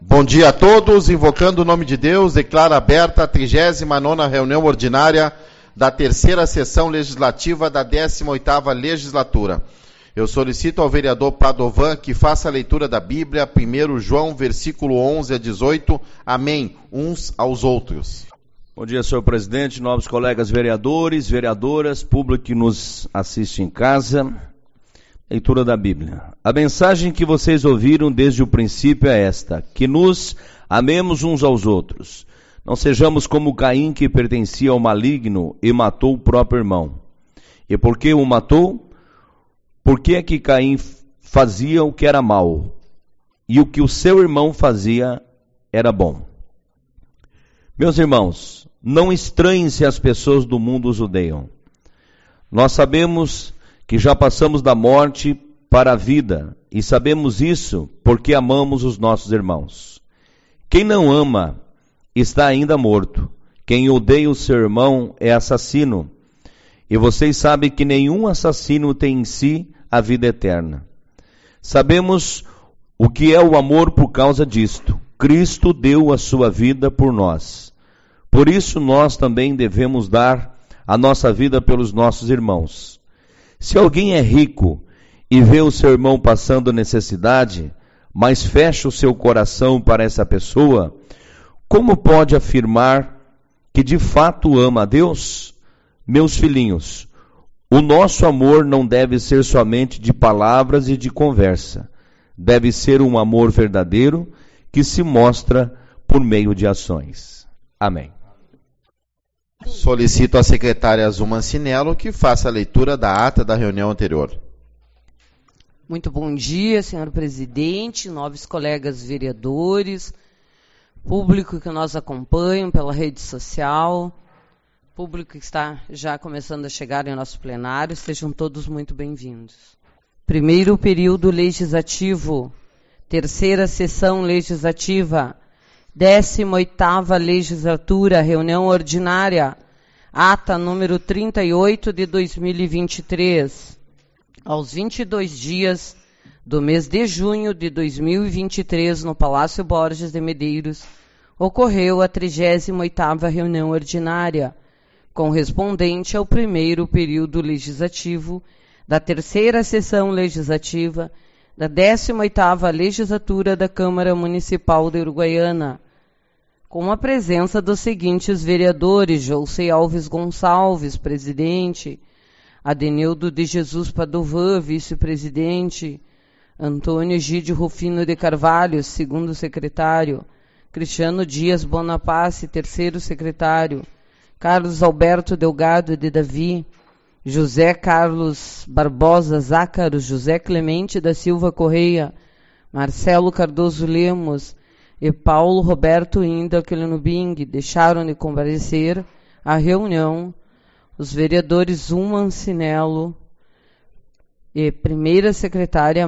Bom dia a todos, invocando o nome de Deus, declaro aberta a 39ª reunião ordinária da terceira sessão legislativa da 18ª legislatura. Eu solicito ao vereador Padovan que faça a leitura da Bíblia, 1 João, versículo 11 a 18, amém, uns aos outros. Bom dia, senhor presidente, nobres colegas vereadores, vereadoras, público que nos assiste em casa. Leitura da Bíblia. A mensagem que vocês ouviram desde o princípio é esta: que nos amemos uns aos outros. Não sejamos como Caim, que pertencia ao maligno e matou o próprio irmão. E por que o matou? Por que é que Caim fazia o que era mal e o que o seu irmão fazia era bom? Meus irmãos, não estranhem se as pessoas do mundo os odeiam. Nós sabemos que já passamos da morte para a vida, e sabemos isso porque amamos os nossos irmãos. Quem não ama está ainda morto. Quem odeia o seu irmão é assassino. E vocês sabem que nenhum assassino tem em si a vida eterna. Sabemos o que é o amor por causa disto. Cristo deu a sua vida por nós. Por isso nós também devemos dar a nossa vida pelos nossos irmãos. Se alguém é rico e vê o seu irmão passando necessidade, mas fecha o seu coração para essa pessoa, como pode afirmar que de fato ama a Deus? Meus filhinhos, o nosso amor não deve ser somente de palavras e de conversa. Deve ser um amor verdadeiro que se mostra por meio de ações. Amém. Solicito à secretária Azul Cinello que faça a leitura da ata da reunião anterior. Muito bom dia, senhor presidente, nobres colegas vereadores, público que nos acompanham pela rede social, público que está já começando a chegar em nosso plenário, sejam todos muito bem-vindos. Primeiro período legislativo, terceira sessão legislativa, 18ª legislatura, reunião ordinária, ata número 38 de 2023. Aos 22 dias do mês de junho de 2023, no Palácio Borges de Medeiros, ocorreu a 38ª reunião ordinária, correspondente ao primeiro período legislativo da terceira sessão legislativa da 18ª legislatura da Câmara Municipal de Uruguaiana, com a presença dos seguintes vereadores: Jousei Alves Gonçalves, presidente; Adenildo de Jesus Padovan, vice-presidente; Antônio Egídio Rufino de Carvalho, segundo secretário; Cristiano Dias Bonapace, terceiro secretário; Carlos Alberto Delgado de Davi; José Carlos Barbosa Zácaro, José Clemente da Silva Correia, Marcelo Cardoso Lemos e Paulo Roberto Indaquelenubing deixaram de comparecer à reunião os vereadores Zuma Cinello e primeira secretária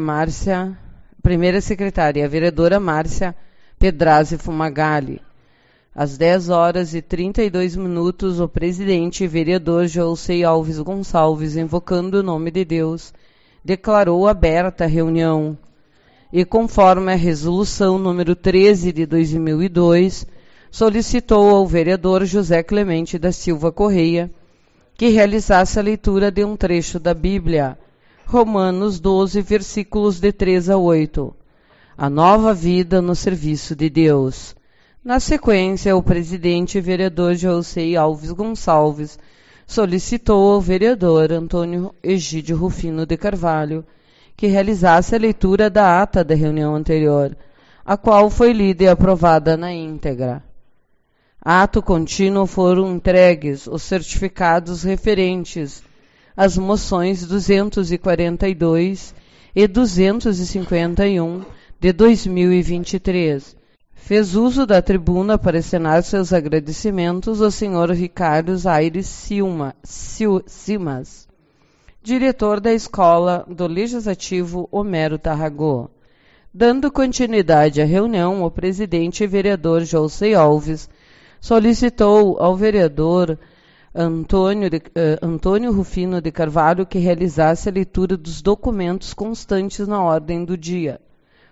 a vereadora Márcia Pedrazzi Fumagalli. Às 10h32, o presidente e vereador Jousei Alves Gonçalves, invocando o nome de Deus, declarou aberta a reunião e, conforme a resolução número 13 de 2002, solicitou ao vereador José Clemente da Silva Correia que realizasse a leitura de um trecho da Bíblia, Romanos 12, versículos de 3 a 8, a nova vida no serviço de Deus. Na sequência, o presidente e vereador Jousei Alves Gonçalves solicitou ao vereador Antônio Egídio Rufino de Carvalho que realizasse a leitura da ata da reunião anterior, a qual foi lida e aprovada na íntegra. Ato contínuo foram entregues os certificados referentes às moções 242 e 251 de 2023. Fez uso da tribuna para encenar seus agradecimentos ao senhor Ricardo Aires Simas, diretor da Escola do Legislativo Homero Tarragó. Dando continuidade à reunião, o presidente e vereador Jousei Alves solicitou ao vereador Antônio Rufino de Carvalho que realizasse a leitura dos documentos constantes na ordem do dia,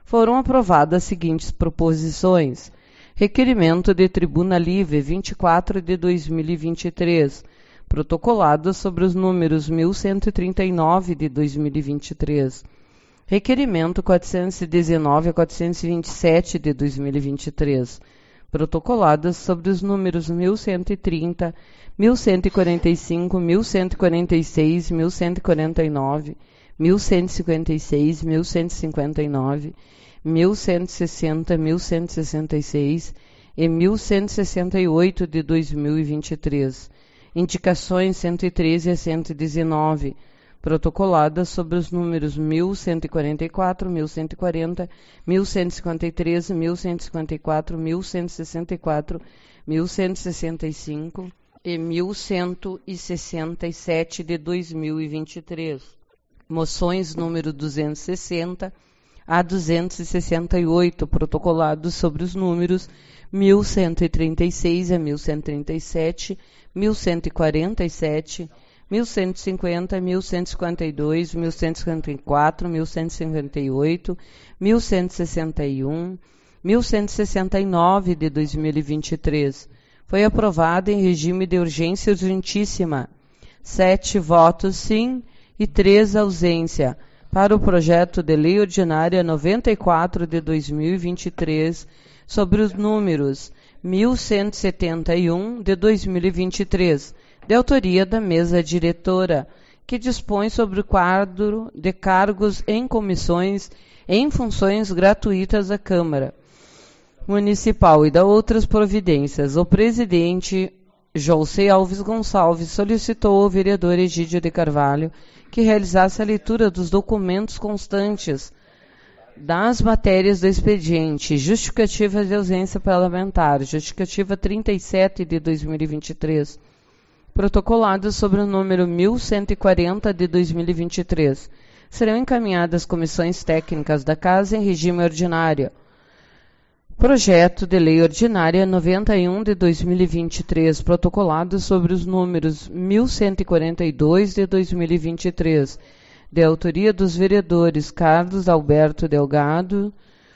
foram aprovadas as seguintes proposições. Requerimento de Tribuna Livre 24 de 2023, protocolado sobre os números 1139 de 2023. Requerimento 419 a 427 de 2023, protocoladas sobre os números 1130, 1145, 1146, 1149, 1156, 1159, 1160, 1166 e 1168 de 2023. Indicações 113 a 119, protocoladas sobre os números 1144, 1140, 1153, 1154, 1164, 1165 e 1167 de 2023. Moções número 260 a 268, protocolados sobre os números 1136 a 1137, 1147, 1150, 1152, 1154, 1158, 1161, 1169 de 2023. Foi aprovada em regime de urgência urgentíssima. 7 votos sim e 3 ausência para o projeto de lei ordinária 94 de 2023 sobre os números 1171 de 2023, de autoria da mesa diretora, que dispõe sobre o quadro de cargos em comissões em funções gratuitas da Câmara Municipal e da outras providências. O presidente José Alves Gonçalves solicitou ao vereador Egídio de Carvalho que realizasse a leitura dos documentos constantes das matérias do expediente, justificativa de ausência parlamentar, justificativa 37 de 2023, protocolado sobre o número 1140 de 2023. Serão encaminhadas às comissões técnicas da Casa em regime ordinário. Projeto de Lei Ordinária 91 de 2023, protocolado sobre os números 1142 de 2023, de autoria dos vereadores Carlos Alberto Delgado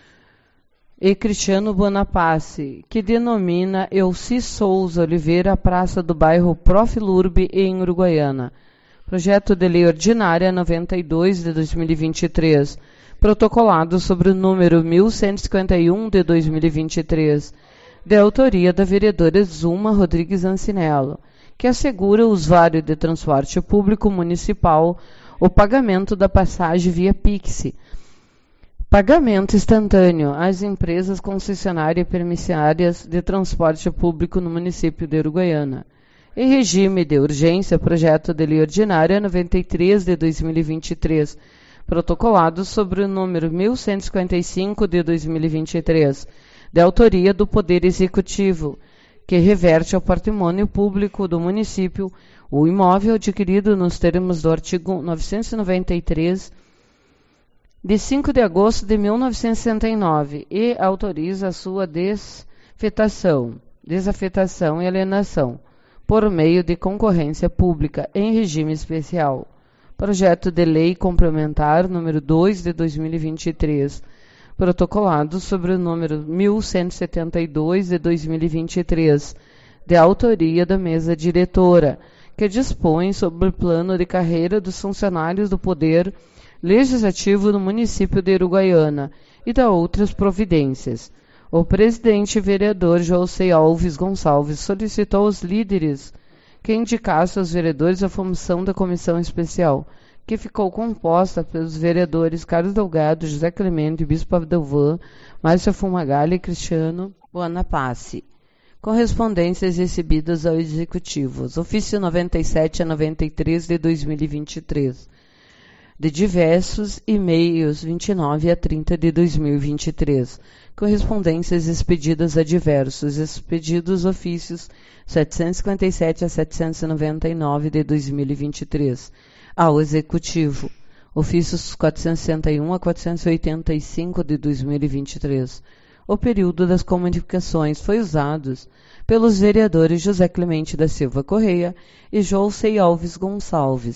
e Cristiano Bonapace, que denomina Elci Souza Oliveira a Praça do Bairro Profilurbe em Uruguaiana. Projeto de Lei Ordinária 92 de 2023, protocolado sobre o número 1151 de 2023, de autoria da vereadora Zuma Rodrigues Ancinello, que assegura ao usuário de transporte público municipal o pagamento da passagem via Pix, pagamento instantâneo às empresas concessionárias e permissárias de transporte público no município de Uruguaiana. Em regime de urgência, projeto de lei ordinária 93 de 2023, protocolado sobre o número 1155 de 2023, de autoria do Poder Executivo, que reverte ao patrimônio público do município o imóvel adquirido nos termos do artigo 993, de 5 de agosto de 1969, e autoriza a sua desafetação e alienação, por meio de concorrência pública em regime especial. Projeto de Lei Complementar número 2 de 2023, protocolado sobre o número 1172 de 2023, de autoria da mesa diretora, que dispõe sobre o plano de carreira dos funcionários do Poder Legislativo no município de Uruguaiana e da outras providências. O presidente vereador José Alves Gonçalves solicitou aos líderes que indicassem aos vereadores a função da comissão especial, que ficou composta pelos vereadores Carlos Delgado, José Clemente, Bispo Adelvan, Márcia Fumagalli e Cristiano Bonapace. Correspondências recebidas ao Executivo. Ofício 97 a 93 de 2023. De diversos e-mails 29 a 30 de 2023. Correspondências expedidas a diversos. Expedidos ofícios 757 a 799 de 2023. Ao Executivo. Ofícios 461 a 485 de 2023. O período das comunicações foi usado pelos vereadores José Clemente da Silva Correia e José Alves Gonçalves,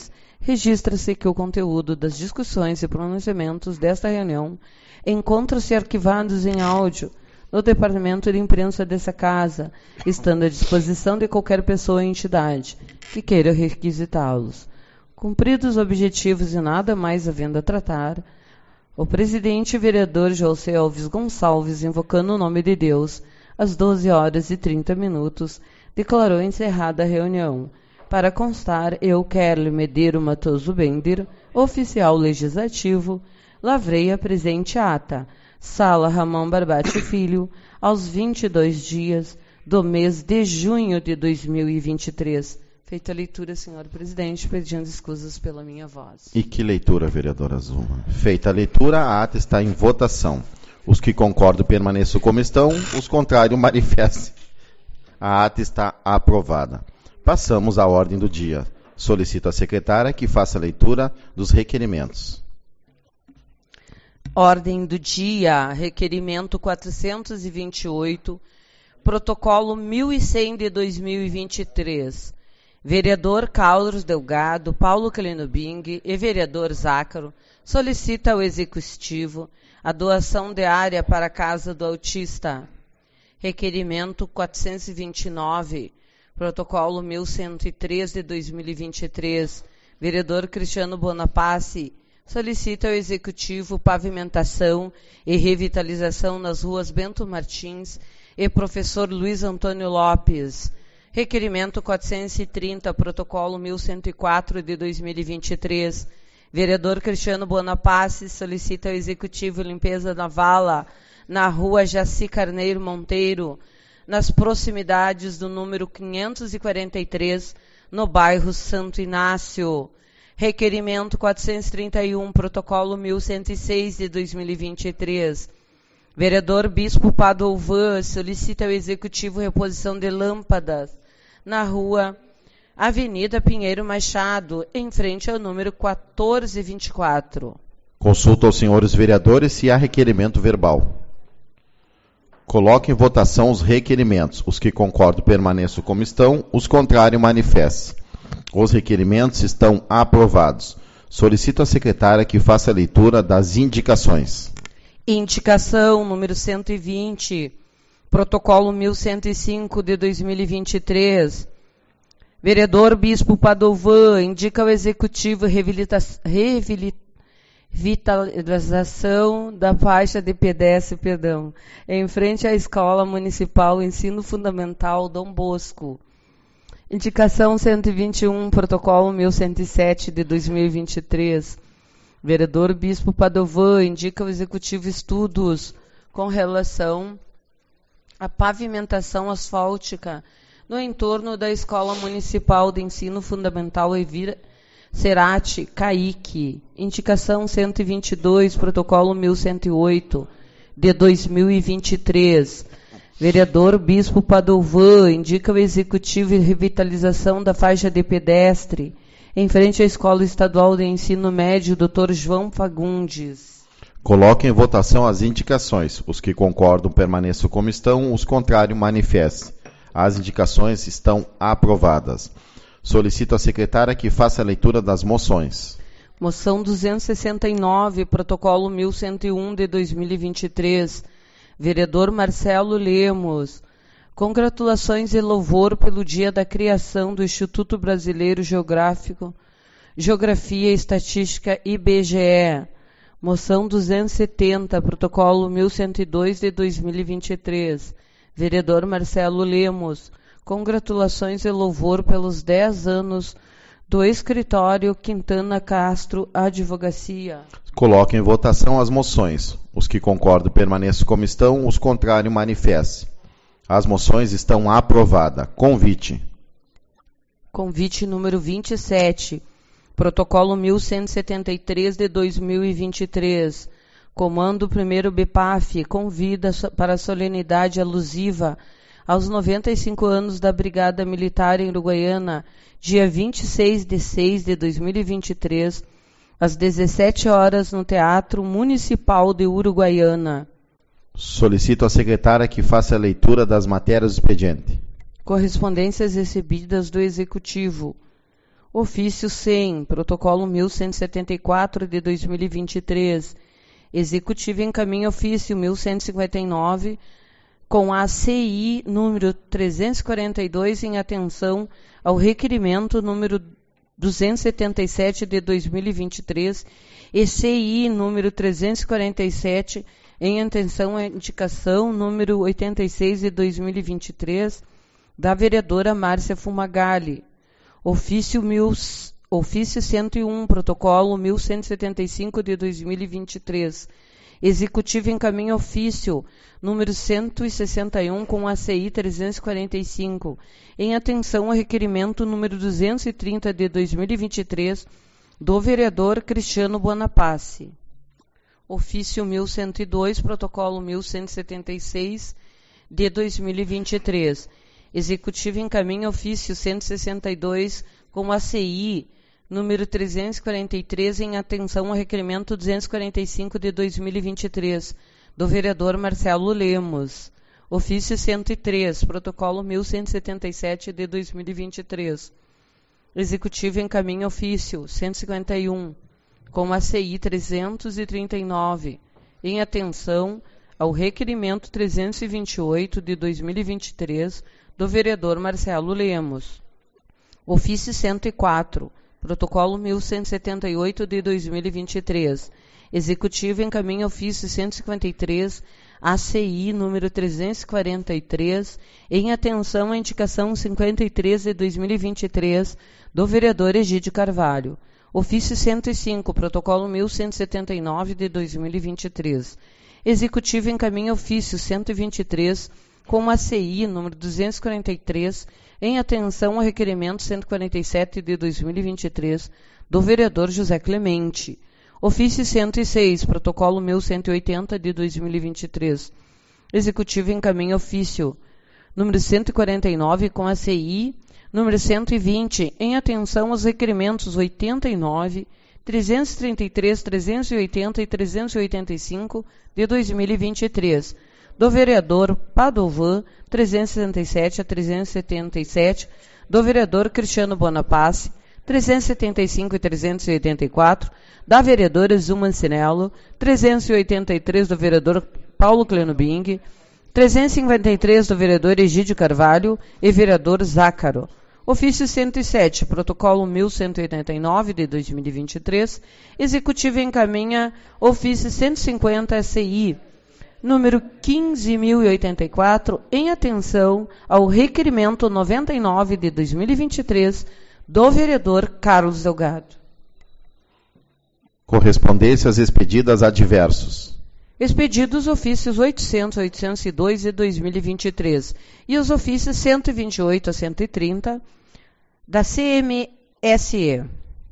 registra-se que o conteúdo das discussões e pronunciamentos desta reunião encontram-se arquivados em áudio no Departamento de Imprensa dessa Casa, estando à disposição de qualquer pessoa ou entidade que queira requisitá-los. Cumpridos os objetivos e nada mais havendo a tratar, o presidente e vereador José Alves Gonçalves, invocando o nome de Deus, às 12h30, declarou encerrada a reunião. Para constar, eu, Kerle Medeiro Matoso Bender, oficial legislativo, lavrei a presente ata. Sala Ramon Barbati Filho, aos 22 dias do mês de junho de 2023. Feita a leitura, senhor presidente, pedindo escusas pela minha voz. E que leitura, vereadora Zuma? Feita a leitura, a ata está em votação. Os que concordam permaneçam como estão, os contrários manifestem. A ata está aprovada. Passamos à ordem do dia. Solicito à secretária que faça a leitura dos requerimentos. Ordem do dia, requerimento 428, protocolo 1100 de 2023. Vereador Carlos Delgado, Paulo Calenobing e vereador Zácaro solicita ao Executivo a doação de área para a Casa do Autista. Requerimento 429, protocolo 1103 de 2023. Vereador Cristiano Bonaparte solicita ao Executivo pavimentação e revitalização nas ruas Bento Martins e Professor Luiz Antônio Lopes. Requerimento 430, protocolo 1104 de 2023. Vereador Cristiano Bonaparte solicita ao Executivo limpeza da vala na rua Jaci Carneiro Monteiro, nas proximidades do número 543, no bairro Santo Inácio. Requerimento 431, protocolo 1106 de 2023. Vereador Bispo Padovan solicita ao Executivo reposição de lâmpadas na rua Avenida Pinheiro Machado, em frente ao número 1424. Consulto aos senhores vereadores se há requerimento verbal. Coloque em votação os requerimentos. Os que concordam permaneçam como estão, os contrários manifestem. Os requerimentos estão aprovados. Solicito à secretária que faça a leitura das indicações. Indicação número 120, protocolo 1105 de 2023. Vereador Bispo Padovan indica ao Executivo revitalização da faixa de pedestre, em frente à Escola Municipal Ensino Fundamental Dom Bosco. Indicação 121, protocolo 1107 de 2023. Vereador Bispo Padovan indica ao Executivo estudos com relação à pavimentação asfáltica no entorno da Escola Municipal de Ensino Fundamental Evira Cerati Caique. Indicação 122, protocolo 1108 de 2023. Vereador Bispo Padovan indica ao Executivo revitalização da faixa de pedestre em frente à Escola Estadual de Ensino Médio Dr. João Fagundes. Coloque em votação as indicações. Os que concordam permaneçam como estão, os contrários manifestem. As indicações estão aprovadas. Solicito à secretária que faça a leitura das moções. Moção 269, protocolo 1101 de 2023. Vereador Marcelo Lemos. Congratulações e louvor pelo dia da criação do Instituto Brasileiro Geográfico, Geografia e Estatística IBGE. Moção 270, protocolo 1102 de 2023. Vereador Marcelo Lemos. Congratulações e louvor pelos 10 anos do Escritório Quintana Castro Advocacia. Coloque em votação as moções. Os que concordam permaneçam como estão, os contrários manifestem. As moções estão aprovadas. Convite. Convite número 27. Protocolo 1173 de 2023. Comando 1º BPAF convida para a solenidade alusiva aos 95 anos da Brigada Militar em Uruguaiana, dia 26 de 6 de 2023, às 17 horas no Teatro Municipal de Uruguaiana. Solicito à secretária que faça a leitura das matérias do expediente. Correspondências recebidas do Executivo. Ofício 100, protocolo 1174 de 2023. Executivo encaminha ofício 1159 com a CI número 342 em atenção ao requerimento número 277 de 2023 e CI número 347 em atenção à indicação número 86 de 2023 da vereadora Márcia Fumagalli. Ofício 101, protocolo 1175 de 2023. Executivo encaminha ofício número 161 com a CI 345, em atenção ao requerimento número 230 de 2023 do vereador Cristiano Buonapace. Ofício 1102, protocolo 1176 de 2023. Executivo encaminha ofício 162 com a CI número 343 em atenção ao requerimento 245 de 2023 do vereador Marcelo Lemos. Ofício 103, protocolo 1177 de 2023. Executivo encaminha ofício 151 com a CI 339 em atenção ao requerimento 328 de 2023 do vereador Marcelo Lemos. Ofício 104, protocolo 1178 de 2023. Executivo encaminha ofício 153, ACI número 343, em atenção à indicação 53 de 2023 do vereador Egídio Carvalho. Ofício 105, protocolo 1179 de 2023. Executivo encaminha ofício 123, com a CI número 243, em atenção ao requerimento 147 de 2023 do vereador José Clemente. Ofício 106, protocolo 1180 de 2023. Executivo encaminha ofício número 149 com a CI número 120, em atenção aos requerimentos 89, 333, 380 e 385 de 2023 do vereador Padovan, 367 a 377, do vereador Cristiano Buonapace, 375 e 384, da vereadora Zuma Ancinello, 383 do vereador Paulo Clenobing, 353 do vereador Egídio Carvalho e vereador Zácaro. Ofício 107, protocolo 1189 de 2023, executivo encaminha ofício 150 SI, número 15.084, em atenção ao requerimento 99 de 2023 do vereador Carlos Delgado. Correspondências expedidas a diversos. Expedidos ofícios 800, 802 de 2023 e os ofícios 128 a 130 da CMSE.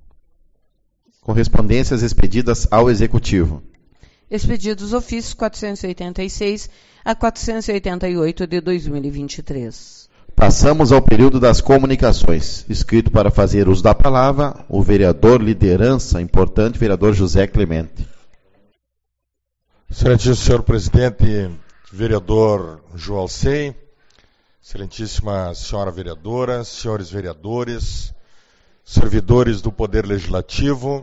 Correspondências expedidas ao Executivo. Expedidos ofícios 486 a 488 de 2023. Passamos ao período das comunicações. Escrito para fazer uso da palavra, o vereador liderança, importante vereador José Clemente. Excelentíssimo senhor presidente, vereador João Alcei, excelentíssima senhora vereadora, senhores vereadores, servidores do Poder Legislativo,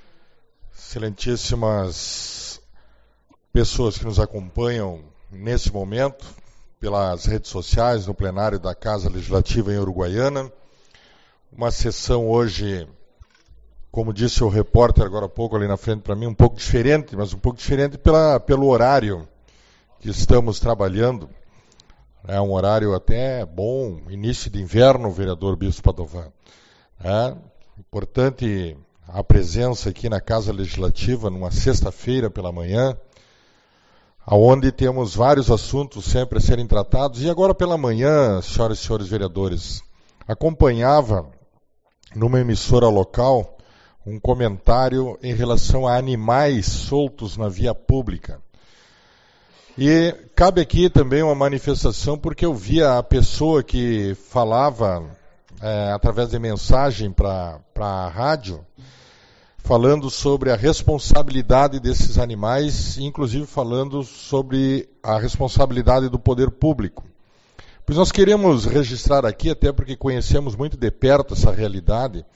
excelentíssimas pessoas que nos acompanham nesse momento, pelas redes sociais, no plenário da Casa Legislativa em Uruguaiana. Uma sessão hoje, como disse o repórter agora há pouco ali na frente para mim, um pouco diferente, mas um pouco diferente pelo horário que estamos trabalhando. É um horário até bom, início de inverno, vereador Bispo Padovan. É importante a presença aqui na Casa Legislativa, numa sexta-feira pela manhã, onde temos vários assuntos sempre a serem tratados. E agora pela manhã, senhoras e senhores vereadores, acompanhava numa emissora local um comentário em relação a animais soltos na via pública. E cabe aqui também uma manifestação, porque eu via a pessoa que falava através de mensagem para a rádio, falando sobre a responsabilidade desses animais, inclusive falando sobre a responsabilidade do poder público. Pois nós queremos registrar aqui, até porque conhecemos muito de perto essa realidade,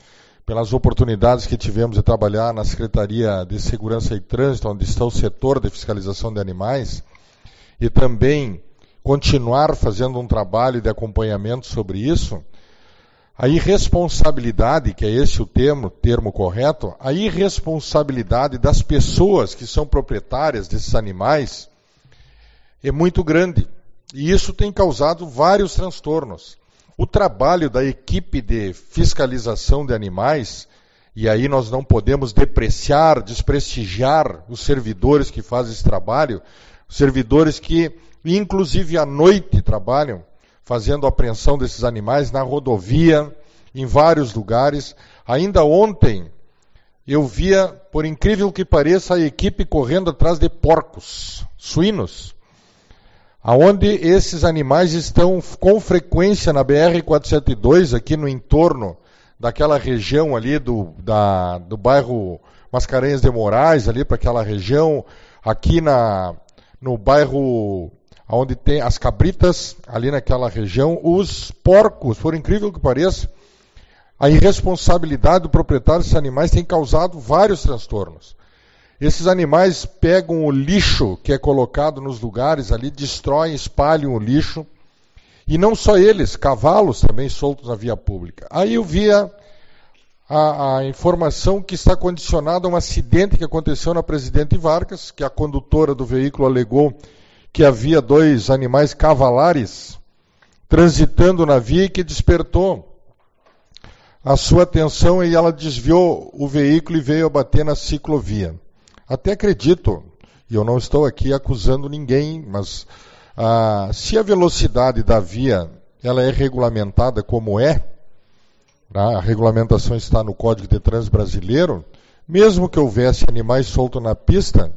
pelas oportunidades que tivemos de trabalhar na Secretaria de Segurança e Trânsito, onde está o setor de fiscalização de animais, e também continuar fazendo um trabalho de acompanhamento sobre isso, a irresponsabilidade, que é esse o termo correto, a irresponsabilidade das pessoas que são proprietárias desses animais é muito grande. E isso tem causado vários transtornos. O trabalho da equipe de fiscalização de animais, e aí nós não podemos depreciar, desprestigiar os servidores que fazem esse trabalho, servidores que, inclusive à noite, trabalham fazendo a apreensão desses animais na rodovia, em vários lugares. Ainda ontem, eu via, por incrível que pareça, a equipe correndo atrás de porcos, suínos, aonde esses animais estão com frequência na BR-472, aqui no entorno daquela região ali do bairro Mascarenhas de Moraes, ali para aquela região, aqui no bairro onde tem as cabritas, ali naquela região, os porcos, por incrível que pareça, a irresponsabilidade do proprietário desses animais tem causado vários transtornos. Esses animais pegam o lixo que é colocado nos lugares ali, destroem, espalham o lixo, e não só eles, cavalos também soltos na via pública. Aí eu via a informação que está condicionada a um acidente que aconteceu na Presidente Vargas, que a condutora do veículo alegou que havia 2 animais cavalares transitando na via e que despertou a sua atenção e ela desviou o veículo e veio a bater na ciclovia. Até acredito, e eu não estou aqui acusando ninguém, mas se a velocidade da via ela é regulamentada como é, a regulamentação está no Código de Trânsito Brasileiro, mesmo que houvesse animais soltos na pista,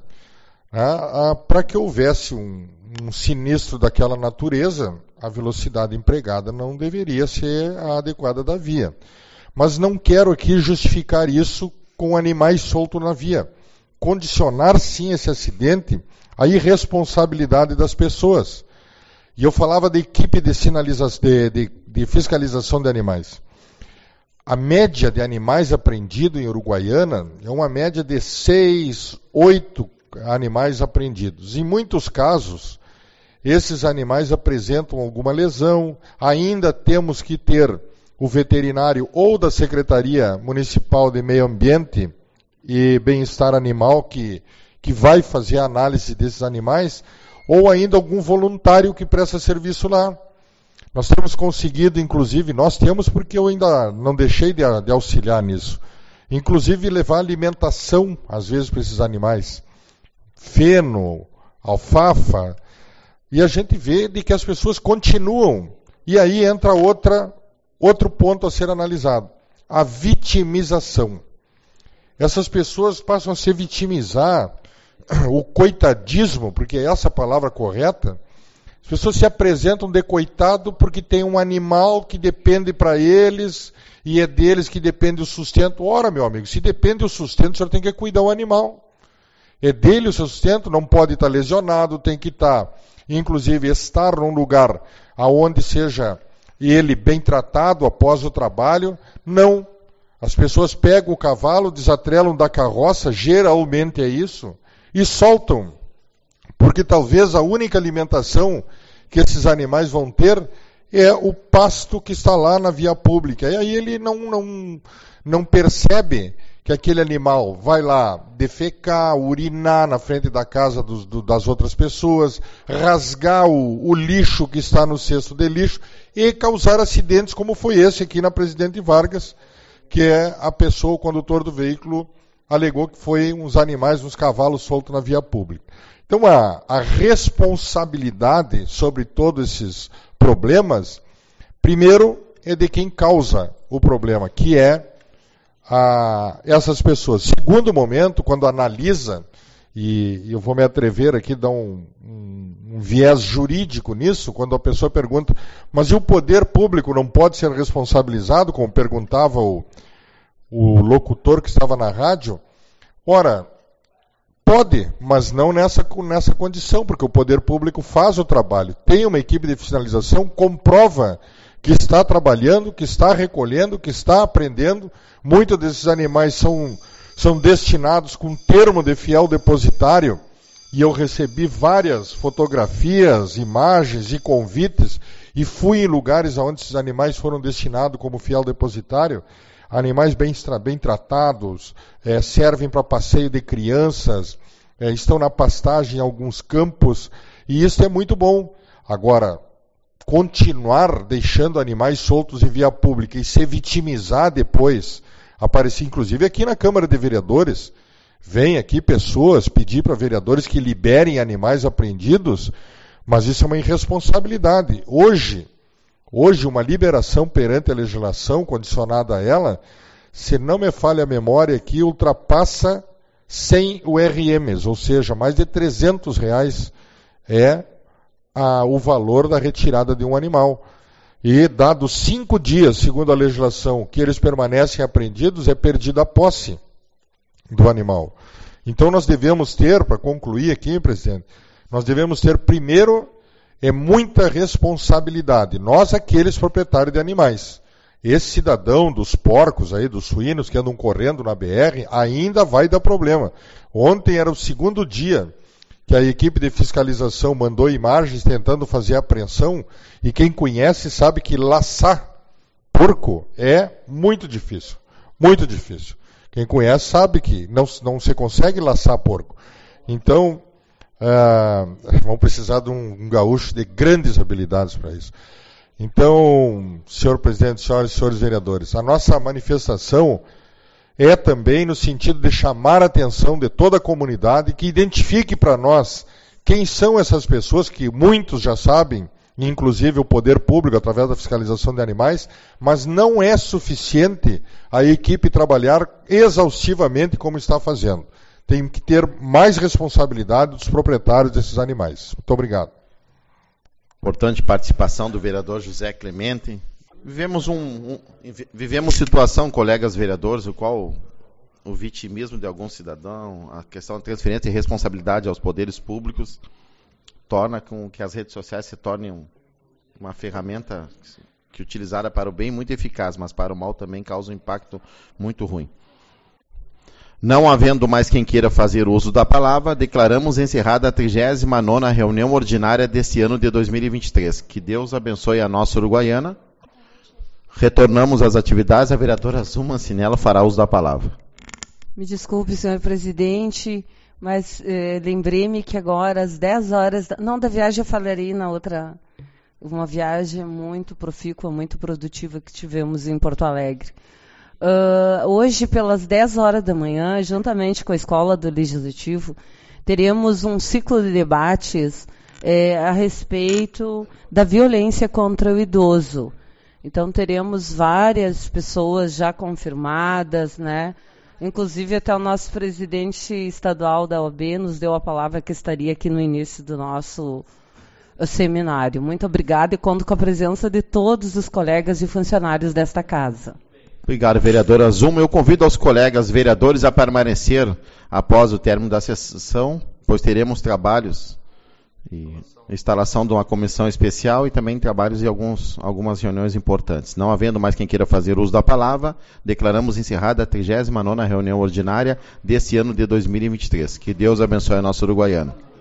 para que houvesse um sinistro daquela natureza, a velocidade empregada não deveria ser a adequada da via. Mas não quero aqui justificar isso com animais soltos na via. Condicionar sim esse acidente à irresponsabilidade das pessoas. E eu falava da equipe de fiscalização de animais. A média de animais apreendidos em Uruguaiana é uma média de 6, 8 animais apreendidos. Em muitos casos, esses animais apresentam alguma lesão, ainda temos que ter o veterinário ou da Secretaria Municipal de Meio Ambiente e Bem-Estar Animal que vai fazer a análise desses animais, ou ainda algum voluntário que presta serviço lá. Nós temos conseguido, inclusive, porque eu ainda não deixei de auxiliar nisso, inclusive levar alimentação, às vezes, para esses animais. Feno, alfafa, e a gente vê de que as pessoas continuam. E aí entra outro ponto a ser analisado, a vitimização. Essas pessoas passam a se vitimizar, o coitadismo, porque é essa a palavra correta. As pessoas se apresentam de coitado porque tem um animal que depende para eles, e é deles que depende o sustento. Ora, meu amigo, se depende o sustento, o senhor tem que cuidar do animal. É dele o seu sustento, não pode estar lesionado, tem que inclusive, estar num lugar onde seja ele bem tratado após o trabalho. Não. As pessoas pegam o cavalo, desatrelam da carroça, geralmente é isso, e soltam. Porque talvez a única alimentação que esses animais vão ter é o pasto que está lá na via pública. E aí ele não percebe que aquele animal vai lá defecar, urinar na frente da casa das outras pessoas, rasgar o lixo que está no cesto de lixo e causar acidentes como foi esse aqui na Presidente Vargas, que é a pessoa, o condutor do veículo, alegou que foi uns animais, uns cavalos soltos na via pública. Então a responsabilidade sobre todos esses problemas, primeiro é de quem causa o problema, que é essas pessoas. Segundo momento, quando analisa, e eu vou me atrever aqui a dar um viés jurídico nisso, quando a pessoa pergunta, mas e o poder público não pode ser responsabilizado, como perguntava o locutor que estava na rádio? Ora, pode, mas não nessa condição, porque o poder público faz o trabalho, tem uma equipe de fiscalização, comprova que está trabalhando, que está recolhendo, que está aprendendo. Muitos desses animais são destinados com termo de fiel depositário, e eu recebi várias fotografias, imagens e convites, e fui em lugares onde esses animais foram destinados como fiel depositário. Animais bem tratados, servem para passeio de crianças, estão na pastagem em alguns campos, e isso é muito bom. Agora, continuar deixando animais soltos em via pública e se vitimizar depois, aparecer inclusive aqui na Câmara de Vereadores, vem aqui pessoas pedir para vereadores que liberem animais apreendidos, mas isso é uma irresponsabilidade. Hoje uma liberação perante a legislação condicionada a ela, se não me falha a memória aqui, ultrapassa 100 URMs, ou seja, mais de R$300 é o valor da retirada de um animal. E dados 5 dias, segundo a legislação, que eles permanecem apreendidos, é perdida a posse do animal. Então nós devemos ter, para concluir aqui, presidente, nós devemos ter primeiro muita responsabilidade, nós aqueles proprietários de animais. Esse cidadão dos porcos aí, dos suínos que andam correndo na BR, ainda vai dar problema. Ontem era o segundo dia que a equipe de fiscalização mandou imagens tentando fazer apreensão, e quem conhece sabe que laçar porco é muito difícil, muito difícil. Quem conhece sabe que não se consegue laçar porco. Então, vão precisar de um gaúcho de grandes habilidades para isso. Então, senhor presidente, senhoras e senhores vereadores, a nossa manifestação é também no sentido de chamar a atenção de toda a comunidade, que identifique para nós quem são essas pessoas, que muitos já sabem, inclusive o poder público, através da fiscalização de animais, mas não é suficiente a equipe trabalhar exaustivamente como está fazendo. Tem que ter mais responsabilidade dos proprietários desses animais. Muito obrigado. Importante participação do vereador José Clemente. Vivemos situação, colegas vereadores, o qual o vitimismo de algum cidadão, a questão da transferência de responsabilidade aos poderes públicos, torna com que as redes sociais se tornem uma ferramenta que utilizada para o bem muito eficaz, mas para o mal também causa um impacto muito ruim. Não havendo mais quem queira fazer uso da palavra, declaramos encerrada a 39ª reunião ordinária deste ano de 2023. Que Deus abençoe a nossa Uruguaiana. Retornamos às atividades. A vereadora Zuma Mancinella fará uso da palavra. Me desculpe, senhor presidente, mas lembrei-me que agora, às 10 horas... da viagem eu falarei na outra... Uma viagem muito profícua, muito produtiva que tivemos em Porto Alegre. Hoje, pelas 10 horas da manhã, juntamente com a Escola do Legislativo, teremos um ciclo de debates a respeito da violência contra o idoso. Então, teremos várias pessoas já confirmadas, né? Inclusive, até o nosso presidente estadual da OAB nos deu a palavra que estaria aqui no início do nosso seminário. Muito obrigada e conto com a presença de todos os colegas e funcionários desta casa. Obrigado, vereadora Zuma. Eu convido aos colegas vereadores a permanecer após o término da sessão, pois teremos trabalhos e instalação de uma comissão especial e também trabalhos e algumas reuniões importantes. Não havendo mais quem queira fazer uso da palavra, declaramos encerrada a 39ª reunião ordinária deste ano de 2023. Que Deus abençoe a nossa Uruguaiana.